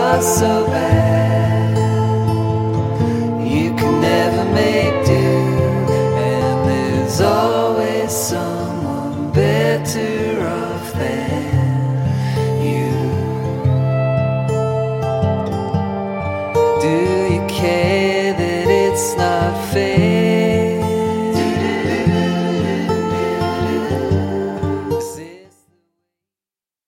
are so bad. You can never make do, and there's always someone better off than you. Do you care that it's not fair?